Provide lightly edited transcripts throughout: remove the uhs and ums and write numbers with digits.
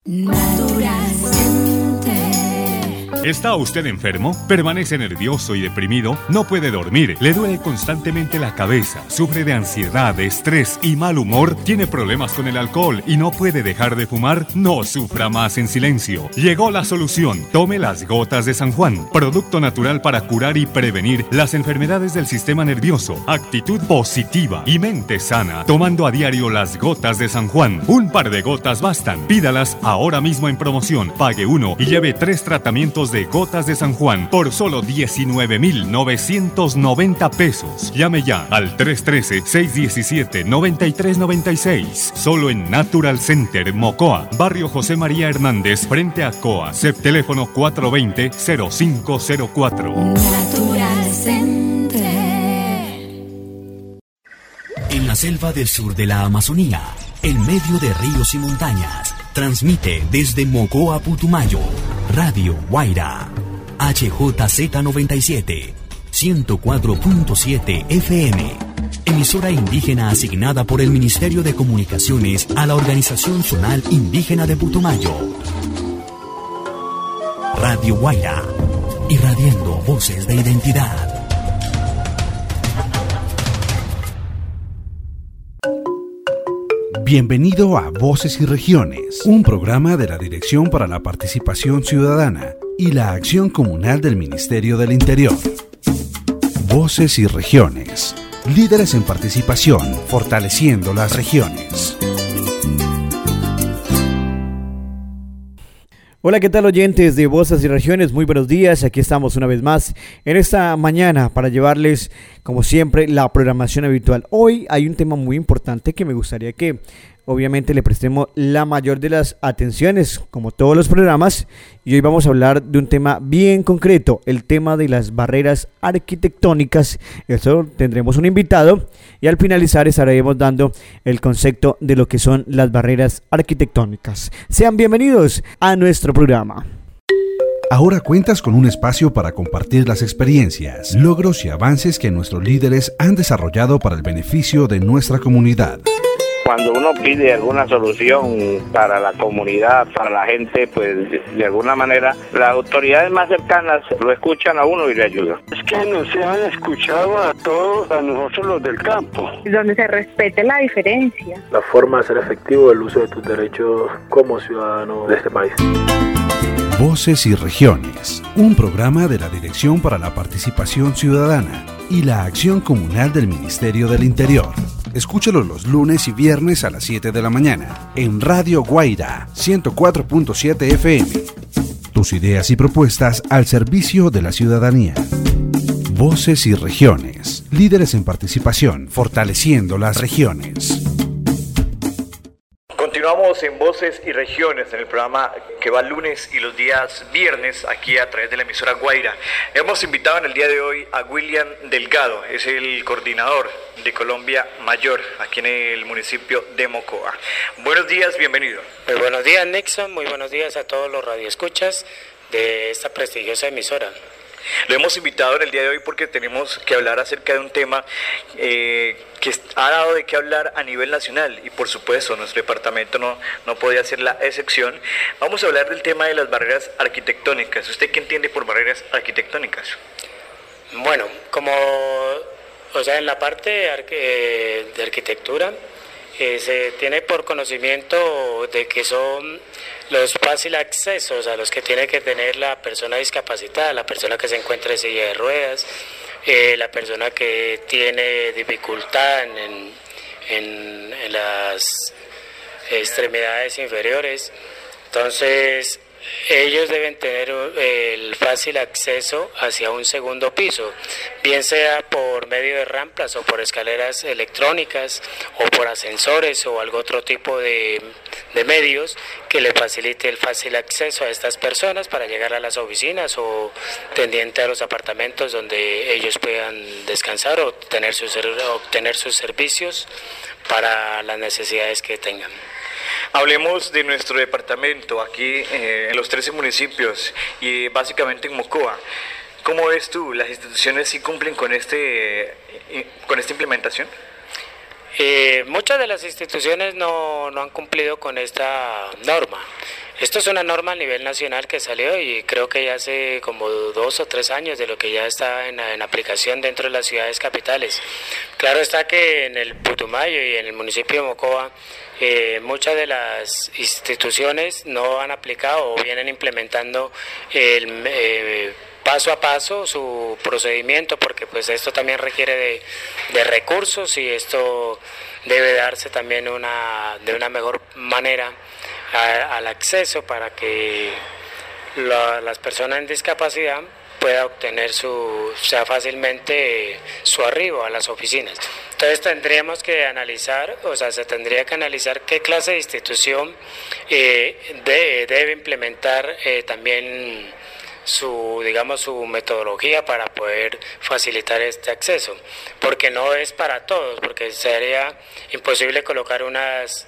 Natural Center. ¿Está usted enfermo? ¿Permanece nervioso y deprimido? ¿No puede dormir? ¿Le duele constantemente la cabeza? ¿Sufre de ansiedad, estrés y mal humor? ¿Tiene problemas con el alcohol y no puede dejar de fumar? No sufra más en silencio. Llegó la solución. Tome las gotas de San Juan, producto natural para curar y prevenir las enfermedades del sistema nervioso. Actitud positiva y mente sana. Tomando a diario las gotas de San Juan. Un par de gotas bastan. Pídalas ahora mismo en promoción. Pague uno y lleve 3 tratamientos de gotas de San Juan por solo 19,990 pesos. Llame ya al 313-617-9396. Solo en Natural Center Mocoa, Barrio José María Hernández, frente a COA. CEP teléfono 420-0504. Natural Center. En la selva del sur de la Amazonía, en medio de ríos y montañas, transmite desde Mocoa, Putumayo, Radio Guaira, HJZ97, 104.7 FM, emisora indígena asignada por el Ministerio de Comunicaciones a la Organización Zonal Indígena de Putumayo. Radio Guaira, irradiando voces de identidad. Bienvenido a Voces y Regiones, un programa de la Dirección para la Participación Ciudadana y la Acción Comunal del Ministerio del Interior. Voces y Regiones, líderes en participación, fortaleciendo las regiones. Hola, ¿qué tal, oyentes de Voces y Regiones? Muy buenos días, aquí estamos una vez más en esta mañana para llevarles, como siempre, la programación habitual. Hoy hay un tema muy importante que me gustaría que obviamente le prestemos la mayor de las atenciones, como todos los programas, y hoy vamos a hablar de un tema bien concreto, el tema de las barreras arquitectónicas. Esto tendremos un invitado y al finalizar estaremos dando el concepto de lo que son las barreras arquitectónicas. Sean bienvenidos a nuestro programa. Ahora cuentas con un espacio para compartir las experiencias, logros y avances que nuestros líderes han desarrollado para el beneficio de nuestra comunidad. Cuando uno pide alguna solución para la comunidad, para la gente, pues de alguna manera las autoridades más cercanas lo escuchan a uno y le ayudan. Es que nos han escuchado a todos, a nosotros los del campo. Donde se respete la diferencia. La forma de ser efectivo el uso de tus derechos como ciudadano de este país. Voces y Regiones, un programa de la Dirección para la Participación Ciudadana y la Acción Comunal del Ministerio del Interior. Escúchalo los lunes y viernes a las 7 de la mañana en Radio Guaira, 104.7 FM. Tus ideas y propuestas al servicio de la ciudadanía. Voces y Regiones, líderes en participación, fortaleciendo las regiones. Continuamos en Voces y Regiones, en el programa que va lunes y los días viernes aquí a través de la emisora Guaira. Hemos invitado en el día de hoy a William Delgado, es el coordinador de Colombia Mayor aquí en el municipio de Mocoa. Buenos días, bienvenido. Muy buenos días, Nixon, muy buenos días a todos los radioescuchas de esta prestigiosa emisora. Lo hemos invitado en el día de hoy porque tenemos que hablar acerca de un tema que ha dado de qué hablar a nivel nacional y por supuesto nuestro departamento no podía ser la excepción. Vamos a hablar del tema de las barreras arquitectónicas. ¿Usted qué entiende por barreras arquitectónicas? Bueno, en la parte de arquitectura se tiene por conocimiento de que son los fáciles accesos a los que tiene que tener la persona discapacitada, la persona que se encuentra en silla de ruedas, la persona que tiene dificultad en las extremidades inferiores. Entonces, ellos deben tener el fácil acceso hacia un segundo piso, bien sea por medio de rampas o por escaleras electrónicas o por ascensores o algún otro tipo de medios que le facilite el fácil acceso a estas personas para llegar a las oficinas o tendiente a los apartamentos donde ellos puedan descansar o obtener sus servicios para las necesidades que tengan. Hablemos de nuestro departamento aquí en los 13 municipios y básicamente en Mocoa. ¿Cómo ves tú? ¿Las instituciones sí cumplen con esta implementación? Muchas de las instituciones no han cumplido con esta norma. Esto es una norma a nivel nacional que salió y creo que ya hace como 2 o 3 años de lo que ya está en aplicación dentro de las ciudades capitales. Claro está que en el Putumayo y en el municipio de Mocoa muchas de las instituciones no han aplicado o vienen implementando el paso a paso su procedimiento, porque pues esto también requiere de recursos y esto debe darse también de una mejor manera al acceso para que las personas en discapacidad puedan obtener sea fácilmente su arribo a las oficinas. Entonces tendríamos que analizar, se tendría que analizar qué clase de institución debe implementar también su metodología para poder facilitar este acceso, porque no es para todos, porque sería imposible colocar unas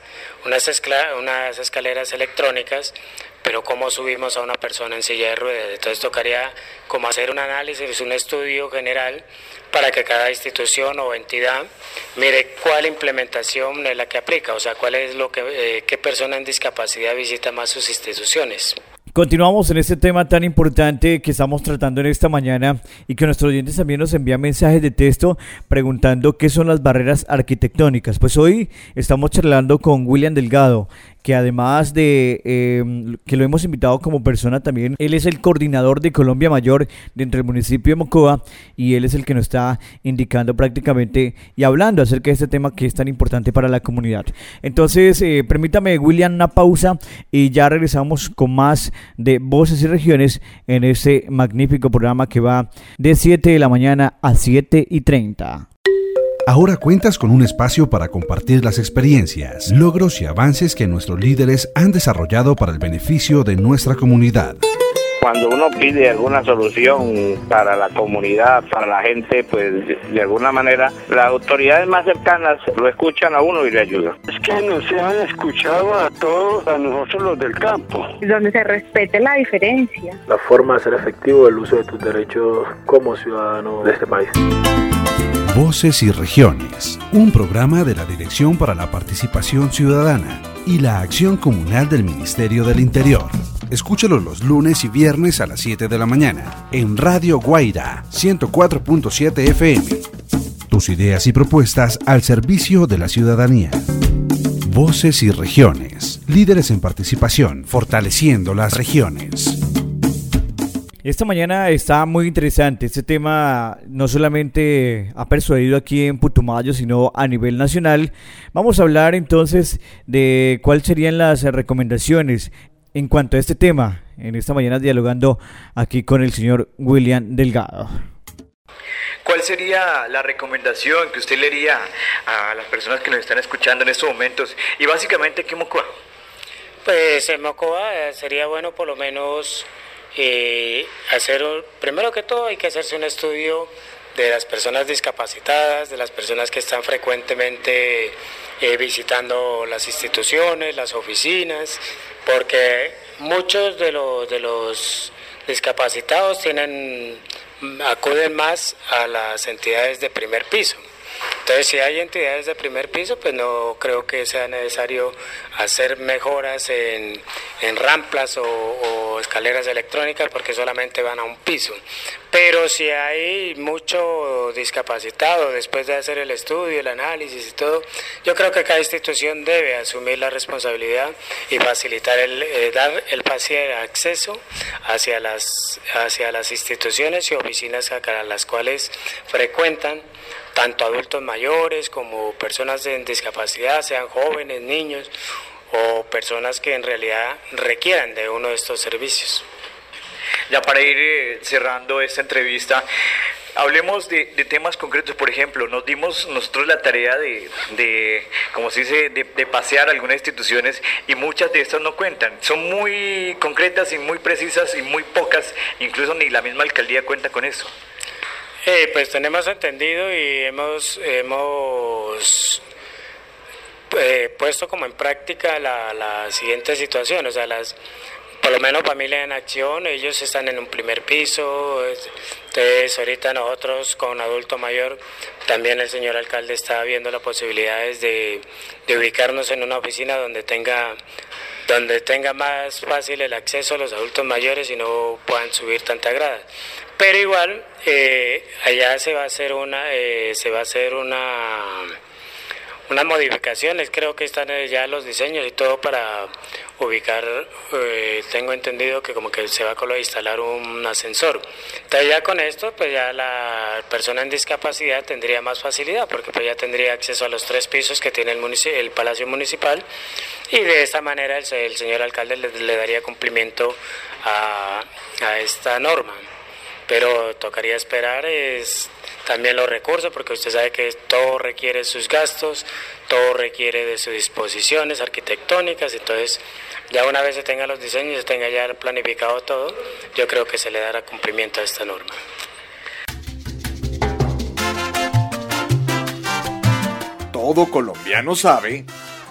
escaleras electrónicas, pero ¿cómo subimos a una persona en silla de ruedas? Entonces tocaría como hacer un análisis, un estudio general para que cada institución o entidad mire cuál implementación es la que aplica, cuál es qué persona en discapacidad visita más sus instituciones. Continuamos en este tema tan importante que estamos tratando en esta mañana y que nuestros oyentes también nos envían mensajes de texto preguntando qué son las barreras arquitectónicas. Pues hoy estamos charlando con William Delgado, que además de que lo hemos invitado como persona también, él es el coordinador de Colombia Mayor dentro del municipio de Mocoa y él es el que nos está indicando prácticamente y hablando acerca de este tema que es tan importante para la comunidad. Entonces, permítame, William, una pausa y ya regresamos con más de Voces y Regiones en este magnífico programa que va de 7 de la mañana a 7:30. Ahora cuentas con un espacio para compartir las experiencias, logros y avances que nuestros líderes han desarrollado para el beneficio de nuestra comunidad. Cuando uno pide alguna solución para la comunidad, para la gente, pues de alguna manera las autoridades más cercanas lo escuchan a uno y le ayudan. Es que nos han escuchado a todos, a nosotros los del campo. Donde se respete la diferencia. La forma de hacer efectivo el uso de tus derechos como ciudadano de este país. Voces y Regiones, un programa de la Dirección para la Participación Ciudadana y la Acción Comunal del Ministerio del Interior. Escúchalo los lunes y viernes a las 7 de la mañana en Radio Guaira 104.7 FM. Tus ideas y propuestas al servicio de la ciudadanía. Voces y Regiones, líderes en participación, fortaleciendo las regiones. Esta mañana está muy interesante. Este tema no solamente ha persuadido aquí en Putumayo, sino a nivel nacional. Vamos a hablar entonces de cuáles serían las recomendaciones en cuanto a este tema. En esta mañana dialogando aquí con el señor William Delgado. ¿Cuál sería la recomendación que usted le haría a las personas que nos están escuchando en estos momentos? Y básicamente aquí en Mocoa. Pues en Mocoa sería bueno por lo menos... primero que todo hay que hacerse un estudio de las personas discapacitadas, de las personas que están frecuentemente visitando las instituciones, las oficinas, porque muchos de los discapacitados acuden más a las entidades de primer piso. Entonces, si hay entidades de primer piso, pues no creo que sea necesario hacer mejoras en rampas o escaleras electrónicas porque solamente van a un piso. Pero si hay mucho discapacitado después de hacer el estudio, el análisis y todo, yo creo que cada institución debe asumir la responsabilidad y facilitar dar el fácil acceso hacia las instituciones y oficinas a las cuales frecuentan tanto adultos mayores como personas en discapacidad, sean jóvenes, niños o personas que en realidad requieran de uno de estos servicios. Ya para ir cerrando esta entrevista, hablemos de temas concretos. Por ejemplo, nos dimos nosotros la tarea de como se dice, de pasear algunas instituciones y muchas de estas no cuentan. Son muy concretas y muy precisas y muy pocas, incluso ni la misma alcaldía cuenta con eso. Pues tenemos entendido y hemos puesto como en práctica la siguiente situación, por lo menos Familia en Acción, ellos están en un primer piso, entonces ahorita nosotros con adulto mayor, también el señor alcalde está viendo las posibilidades de ubicarnos en una oficina donde tenga donde tenga más fácil el acceso a los adultos mayores y no puedan subir tanta grada. Pero igual allá se va a hacer unas modificaciones, creo que están ya los diseños y todo para ubicar, tengo entendido que como que se va a instalar un ascensor. Entonces ya con esto pues ya la persona en discapacidad tendría más facilidad porque pues ya tendría acceso a los 3 pisos que tiene el Palacio Municipal y de esta manera el señor alcalde le daría cumplimiento a esta norma. Pero tocaría esperar también los recursos, porque usted sabe que todo requiere sus gastos, todo requiere de sus disposiciones arquitectónicas, entonces ya una vez se tengan los diseños, se tenga ya planificado todo, yo creo que se le dará cumplimiento a esta norma. Todo colombiano sabe.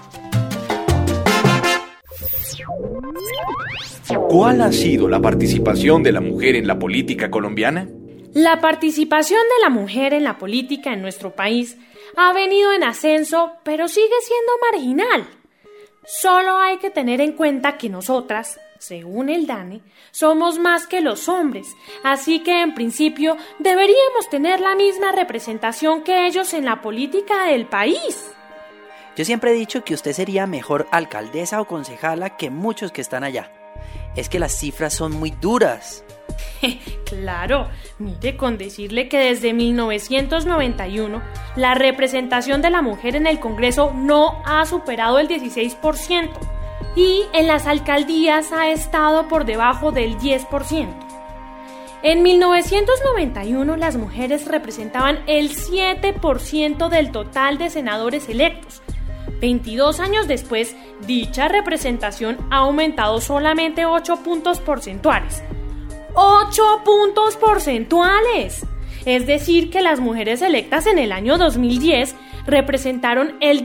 ¿Cuál ha sido la participación de la mujer en la política colombiana? La participación de la mujer en la política en nuestro país ha venido en ascenso, pero sigue siendo marginal. Solo hay que tener en cuenta que nosotras, según el DANE, somos más que los hombres, así que en principio deberíamos tener la misma representación que ellos en la política del país. Yo siempre he dicho que usted sería mejor alcaldesa o concejala que muchos que están allá. Es que las cifras son muy duras. Claro, mire, con decirle que desde 1991 la representación de la mujer en el Congreso no ha superado el 16% y en las alcaldías ha estado por debajo del 10%. En 1991 las mujeres representaban el 7% del total de senadores electos. 22 años después, dicha representación ha aumentado solamente 8 puntos porcentuales. ¡8 puntos porcentuales! Es decir, que las mujeres electas en el año 2010 representaron el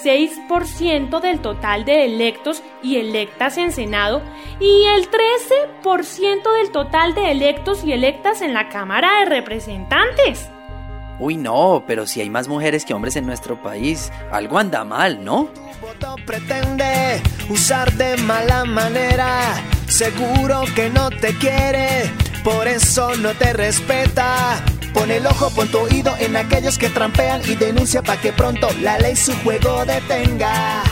16% del total de electos y electas en Senado y el 13% del total de electos y electas en la Cámara de Representantes. Uy, no, pero si hay más mujeres que hombres en nuestro país, algo anda mal, ¿no? Pretende usar de mala manera, seguro que no te quiere, por eso no te respeta. Pon el ojo, pon tu oído en aquellos que trampean y denuncia pa' que pronto la ley su juego detenga.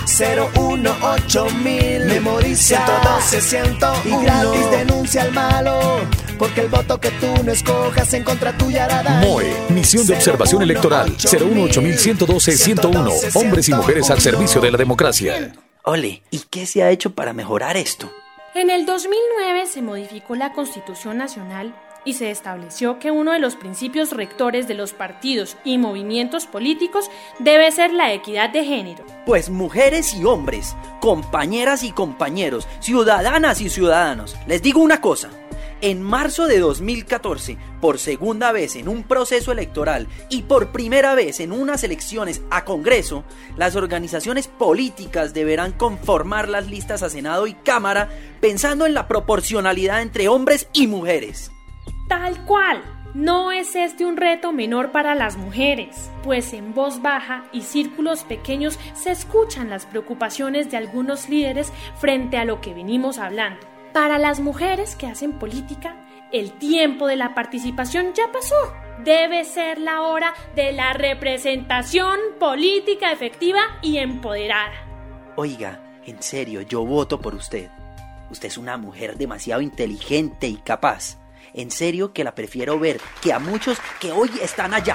018.000, memoriza 112-101 y gratis denuncia al malo, porque el voto que tú no escojas en contra tuya hará daño. MOE, Misión de Observación Electoral, 018.112-101, hombres y mujeres al servicio de la democracia. Ole, ¿y qué se ha hecho para mejorar esto? En el 2009 se modificó la Constitución Nacional y se estableció que uno de los principios rectores de los partidos y movimientos políticos debe ser la equidad de género. Pues mujeres y hombres, compañeras y compañeros, ciudadanas y ciudadanos, les digo una cosa. En marzo de 2014, por segunda vez en un proceso electoral y por primera vez en unas elecciones a Congreso, las organizaciones políticas deberán conformar las listas a Senado y Cámara pensando en la proporcionalidad entre hombres y mujeres. Tal cual. No es este un reto menor para las mujeres, pues en voz baja y círculos pequeños se escuchan las preocupaciones de algunos líderes frente a lo que venimos hablando. Para las mujeres que hacen política, el tiempo de la participación ya pasó. Debe ser la hora de la representación política efectiva y empoderada. Oiga, en serio, yo voto por usted. Usted es una mujer demasiado inteligente y capaz. En serio que la prefiero ver que a muchos que hoy están allá.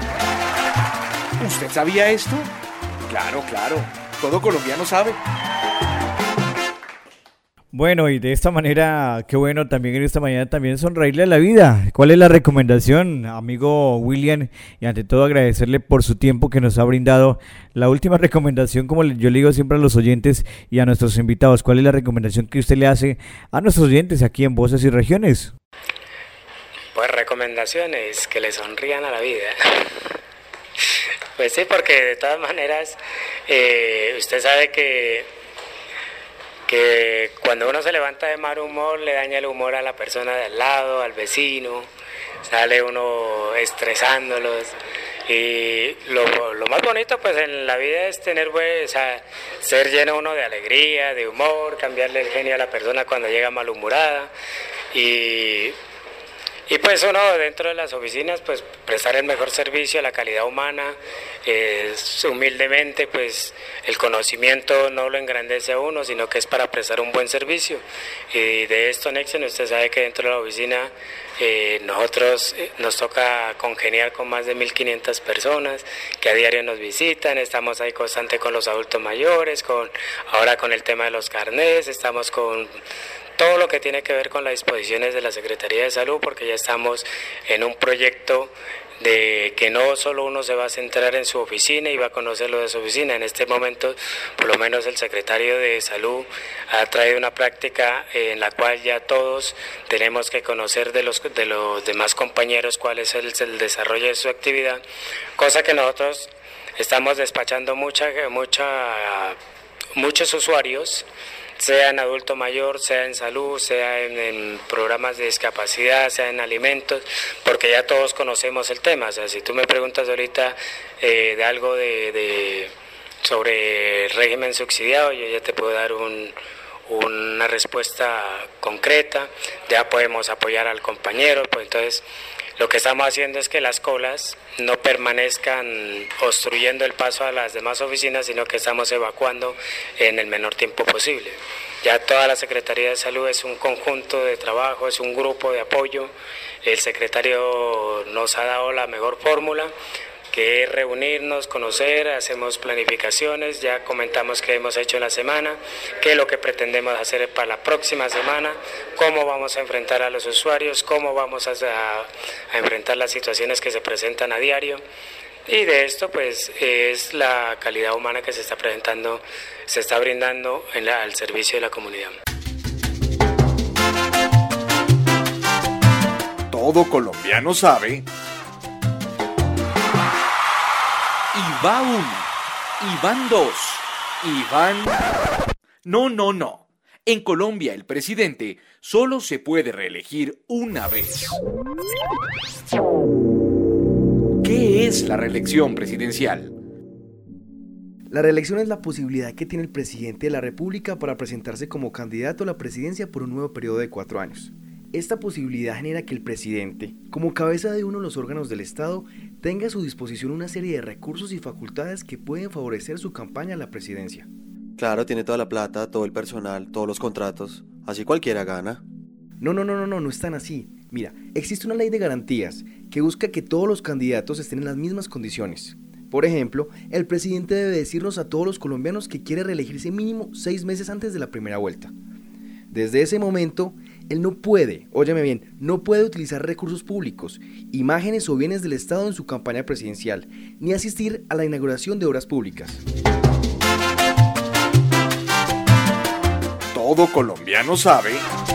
¿Usted sabía esto? Claro, todo colombiano sabe. Bueno, y de esta manera, qué bueno también en esta mañana también sonreírle a la vida. ¿Cuál es la recomendación, amigo William? Y ante todo agradecerle por su tiempo que nos ha brindado. La última recomendación, como yo le digo siempre a los oyentes y a nuestros invitados, ¿cuál es la recomendación que usted le hace a nuestros oyentes aquí en Voces y Regiones? Pues recomendaciones, que le sonrían a la vida. Pues sí, porque de todas maneras, usted sabe que cuando uno se levanta de mal humor le daña el humor a la persona de al lado, al vecino, sale uno estresándolos Y lo más bonito pues en la vida es tener, pues, o sea, ser lleno uno de alegría, de humor, cambiarle el genio a la persona cuando llega malhumorada y pues uno dentro de las oficinas pues prestar el mejor servicio a la calidad humana, humildemente pues el conocimiento no lo engrandece a uno, sino que es para prestar un buen servicio. Y de esto, Nexion, usted sabe que dentro de la oficina nosotros nos toca congeniar con más de 1.500 personas que a diario nos visitan, estamos ahí constante con los adultos mayores, ahora con el tema de los carnés, estamos con todo lo que tiene que ver con las disposiciones de la Secretaría de Salud, porque ya estamos en un proyecto de que no solo uno se va a centrar en su oficina y va a conocer lo de su oficina. En este momento, por lo menos el secretario de Salud ha traído una práctica en la cual ya todos tenemos que conocer de los demás compañeros cuál es el desarrollo de su actividad, cosa que nosotros estamos despachando muchos usuarios, sea en adulto mayor, sea en salud, sea en programas de discapacidad, sea en alimentos, porque ya todos conocemos el tema. O sea, si tú me preguntas ahorita de algo sobre régimen subsidiado, yo ya te puedo dar una respuesta concreta, ya podemos apoyar al compañero, pues entonces lo que estamos haciendo es que las colas no permanezcan obstruyendo el paso a las demás oficinas, sino que estamos evacuando en el menor tiempo posible. Ya toda la Secretaría de Salud es un conjunto de trabajo, es un grupo de apoyo. El secretario nos ha dado la mejor fórmula, que es reunirnos, conocer, hacemos planificaciones, ya comentamos qué hemos hecho en la semana, qué es lo que pretendemos hacer para la próxima semana, cómo vamos a enfrentar a los usuarios, cómo vamos a enfrentar las situaciones que se presentan a diario. Y de esto pues es la calidad humana que se está brindando al servicio de la comunidad. Todo colombiano sabe. Y va uno, y van dos, y van... No. En Colombia el presidente solo se puede reelegir una vez. ¿Qué es la reelección presidencial? La reelección es la posibilidad que tiene el presidente de la República para presentarse como candidato a la presidencia por un nuevo periodo de 4 años. Esta posibilidad genera que el presidente, como cabeza de uno de los órganos del Estado, tenga a su disposición una serie de recursos y facultades que pueden favorecer su campaña a la presidencia. Claro, tiene toda la plata, todo el personal, todos los contratos, así cualquiera gana. No es tan así. Mira, existe una ley de garantías que busca que todos los candidatos estén en las mismas condiciones. Por ejemplo, el presidente debe decirnos a todos los colombianos que quiere reelegirse mínimo 6 meses antes de la primera vuelta. Desde ese momento, él no puede, óyeme bien, no puede utilizar recursos públicos, imágenes o bienes del Estado en su campaña presidencial, ni asistir a la inauguración de obras públicas. Todo colombiano sabe.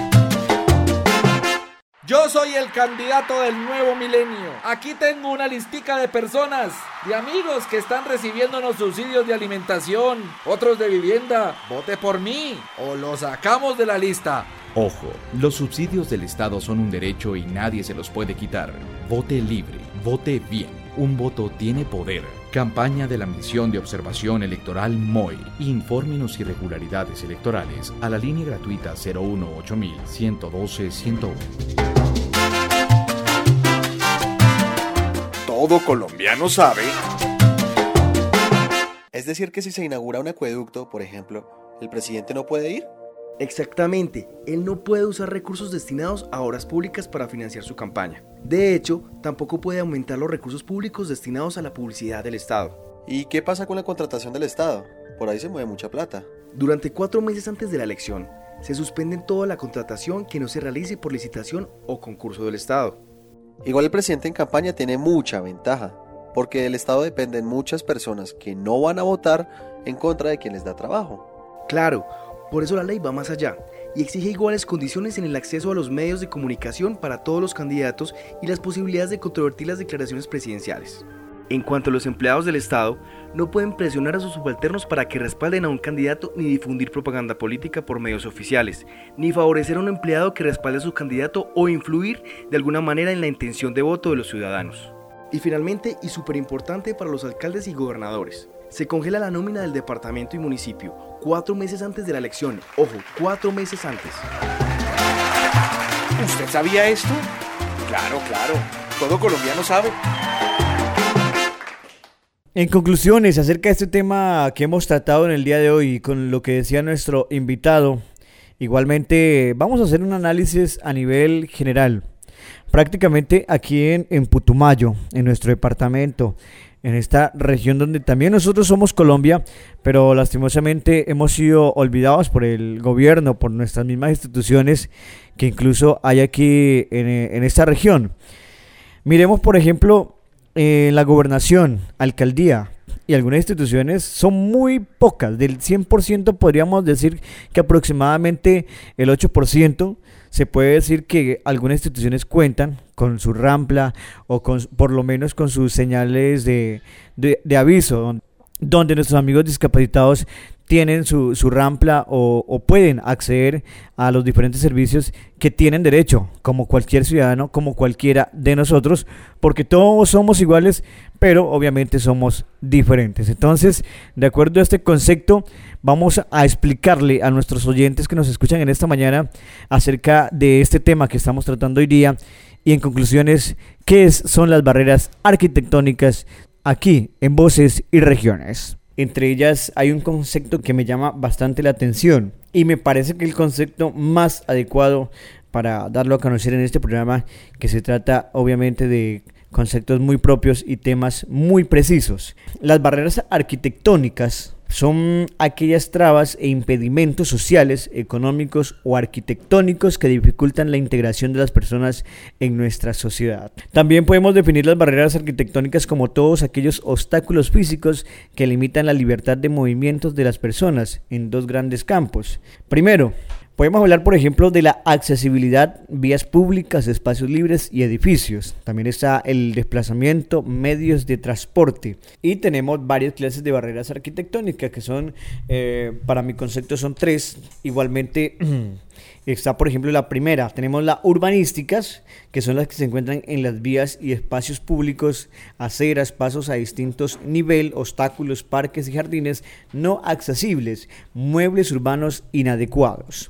Yo soy el candidato del nuevo milenio. Aquí tengo una listica de personas, de amigos que están recibiéndonos subsidios de alimentación, otros de vivienda. Vote por mí o lo sacamos de la lista. Ojo, los subsidios del Estado son un derecho y nadie se los puede quitar. Vote libre, vote bien. Un voto tiene poder. Campaña de la Misión de Observación Electoral MOE. Infórmenos irregularidades electorales a la línea gratuita 018-112-101. Todo colombiano sabe. Es decir que si se inaugura un acueducto, por ejemplo, ¿el presidente no puede ir? Exactamente, él no puede usar recursos destinados a obras públicas para financiar su campaña. De hecho, tampoco puede aumentar los recursos públicos destinados a la publicidad del Estado. ¿Y qué pasa con la contratación del Estado? Por ahí se mueve mucha plata. Durante 4 meses antes de la elección, se suspende toda la contratación que no se realice por licitación o concurso del Estado. Igual el presidente en campaña tiene mucha ventaja, porque del Estado dependen muchas personas que no van a votar en contra de quien les da trabajo. Claro, por eso la ley va más allá y exige iguales condiciones en el acceso a los medios de comunicación para todos los candidatos y las posibilidades de controvertir las declaraciones presidenciales. En cuanto a los empleados del Estado, no pueden presionar a sus subalternos para que respalden a un candidato ni difundir propaganda política por medios oficiales, ni favorecer a un empleado que respalde a su candidato o influir de alguna manera en la intención de voto de los ciudadanos. Y finalmente, y súper importante para los alcaldes y gobernadores, se congela la nómina del departamento y municipio 4 meses antes de la elección. Ojo, 4 meses antes. ¿Usted sabía esto? Claro, todo colombiano sabe. En conclusiones, acerca de este tema que hemos tratado en el día de hoy, con lo que decía nuestro invitado, igualmente vamos a hacer un análisis a nivel general. Prácticamente aquí en Putumayo, en nuestro departamento, en esta región donde también nosotros somos Colombia, pero lastimosamente hemos sido olvidados por el gobierno, por nuestras mismas instituciones que incluso hay aquí en esta región. Miremos, por ejemplo, la gobernación, alcaldía y algunas instituciones son muy pocas. Del 100% podríamos decir que aproximadamente el 8% se puede decir que algunas instituciones cuentan con su rampla o por lo menos con sus señales de aviso, donde nuestros amigos discapacitados tienen su rampla o pueden acceder a los diferentes servicios que tienen derecho, como cualquier ciudadano, como cualquiera de nosotros, porque todos somos iguales, pero obviamente somos diferentes. Entonces, de acuerdo a este concepto, vamos a explicarle a nuestros oyentes que nos escuchan en esta mañana acerca de este tema que estamos tratando hoy día y en conclusiones, ¿qué son las barreras arquitectónicas aquí en Voces y Regiones? Entre ellas hay un concepto que me llama bastante la atención y me parece que el concepto más adecuado para darlo a conocer en este programa, que se trata obviamente de conceptos muy propios y temas muy precisos. Las barreras arquitectónicas son aquellas trabas e impedimentos sociales, económicos o arquitectónicos que dificultan la integración de las personas en nuestra sociedad. También podemos definir las barreras arquitectónicas como todos aquellos obstáculos físicos que limitan la libertad de movimientos de las personas en dos grandes campos. Primero, podemos hablar, por ejemplo, de la accesibilidad, vías públicas, espacios libres y edificios. También está el desplazamiento, medios de transporte. Y tenemos varias clases de barreras arquitectónicas que son, para mi concepto, son 3. Igualmente está, por ejemplo, la primera. Tenemos las urbanísticas, que son las que se encuentran en las vías y espacios públicos, aceras, pasos a distintos niveles, obstáculos, parques y jardines no accesibles, muebles urbanos inadecuados.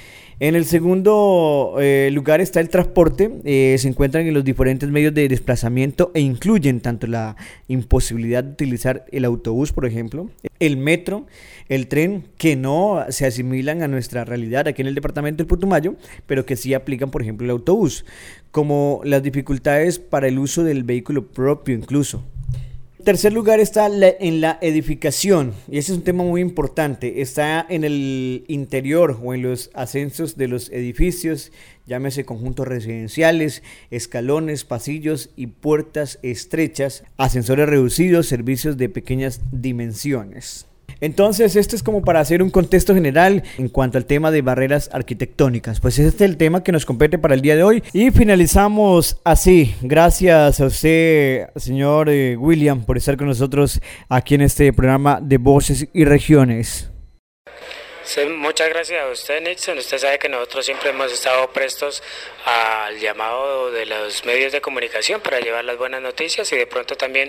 En el segundo lugar está el transporte. Se encuentran en los diferentes medios de desplazamiento e incluyen tanto la imposibilidad de utilizar el autobús, por ejemplo, el metro, el tren, que no se asimilan a nuestra realidad aquí en el departamento del Putumayo, pero que sí aplican, por ejemplo, el autobús, como las dificultades para el uso del vehículo propio incluso. En tercer lugar está en la edificación, y ese es un tema muy importante. Está en el interior o en los ascensos de los edificios, llámese conjuntos residenciales, escalones, pasillos y puertas estrechas, ascensores reducidos, servicios de pequeñas dimensiones. Entonces, esto es como para hacer un contexto general en cuanto al tema de barreras arquitectónicas. Pues este es el tema que nos compete para el día de hoy. Y finalizamos así. Gracias a usted, señor William, por estar con nosotros aquí en este programa de Voces y Regiones. Sí, muchas gracias a usted, Nixon. Usted sabe que nosotros siempre hemos estado prestos al llamado de los medios de comunicación para llevar las buenas noticias y de pronto también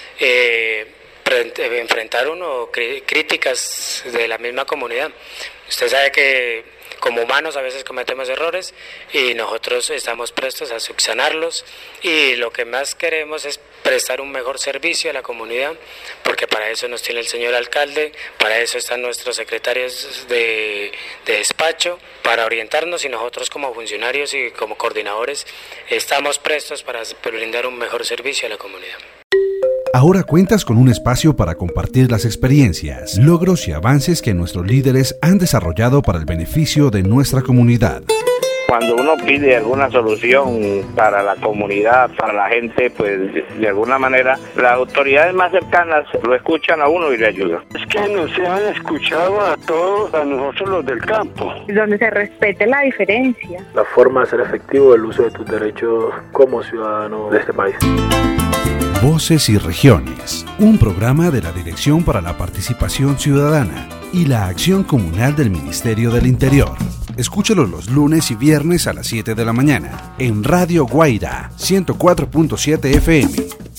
enfrentar críticas de la misma comunidad. Usted sabe que como humanos a veces cometemos errores y nosotros estamos prestos a subsanarlos, y lo que más queremos es prestar un mejor servicio a la comunidad, porque para eso nos tiene el señor alcalde, para eso están nuestros secretarios de despacho, para orientarnos, y nosotros como funcionarios y como coordinadores estamos prestos para brindar un mejor servicio a la comunidad. Ahora cuentas con un espacio para compartir las experiencias, logros y avances que nuestros líderes han desarrollado para el beneficio de nuestra comunidad. Cuando uno pide alguna solución para la comunidad, para la gente, pues de alguna manera las autoridades más cercanas lo escuchan a uno y le ayudan. Es que nos han escuchado a todos, a nosotros los del campo. Donde se respete la diferencia. La forma de hacer efectivo el uso de tus derechos como ciudadano de este país. Voces y Regiones, un programa de la Dirección para la Participación Ciudadana y la Acción Comunal del Ministerio del Interior. Escúchalo los lunes y viernes a las 7 de la mañana en Radio Guaira 104.7 FM.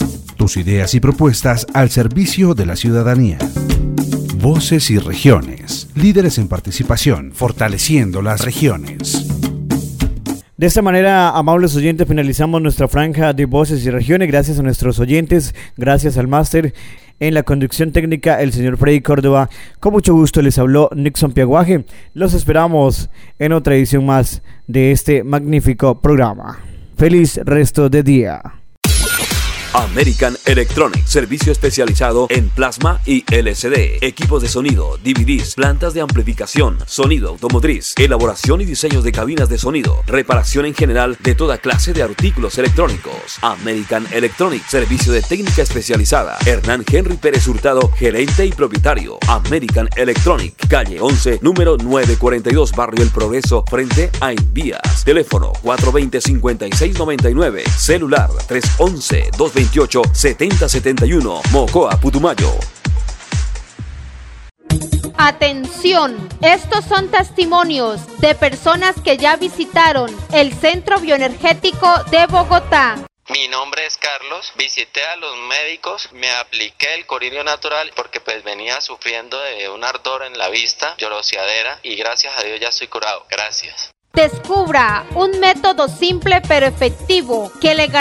tus ideas y propuestas al servicio de la ciudadanía. Voces y regiones, líderes en participación, fortaleciendo las regiones. De esta manera, amables oyentes, finalizamos nuestra franja de Voces y Regiones. Gracias a nuestros oyentes, gracias al máster. En la conducción técnica, el señor Freddy Córdoba. Con mucho gusto les habló Nixon Piaguaje. Los esperamos en otra edición más de este magnífico programa. Feliz resto de día. American Electronics, servicio especializado en plasma y LCD, equipos de sonido, DVDs, plantas de amplificación, sonido automotriz, elaboración y diseños de cabinas de sonido, reparación en general de toda clase de artículos electrónicos. American Electronics, servicio de técnica especializada. Hernán Henry Pérez Hurtado, gerente y propietario. American Electronics, calle 11, número 942, Barrio El Progreso, frente a Invías. Teléfono 420-5699, celular 311-228-7071, Mocoa, Putumayo. Atención, estos son testimonios de personas que ya visitaron el Centro Bioenergético de Bogotá. Mi nombre es Carlos, visité a los médicos, me apliqué el colirio natural porque pues venía sufriendo de un ardor en la vista, lloroseadera, y gracias a Dios ya estoy curado. Gracias. Descubra un método simple pero efectivo que le